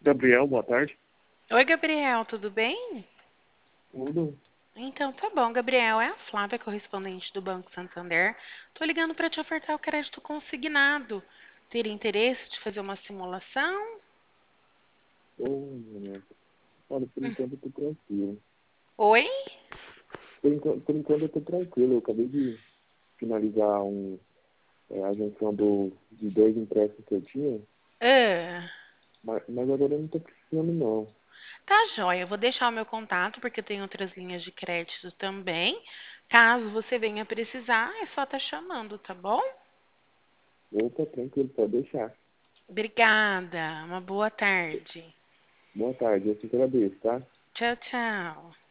Gabriel, boa tarde. Oi, Gabriel, tudo bem? Tudo? Então, tá bom, Gabriel. É a Flávia, correspondente do Banco Santander. Tô ligando para te ofertar o crédito consignado. Teria interesse de fazer uma simulação? Ô, Renato. Olha, por Hum. enquanto eu tô tranquilo. Oi? Por enquanto eu tô tranquilo. Eu acabei de finalizar a junção de dois empréstimos que eu tinha, Ah, mas agora eu não tô precisando, não. tá joia. Eu vou deixar o meu contato, porque tem outras linhas de crédito também. Caso você venha precisar, é só estar chamando, tá bom? Eu tô tranquilo, pode deixar. Obrigada. Uma boa tarde. Boa tarde, eu te agradeço, tá? Tchau, tchau.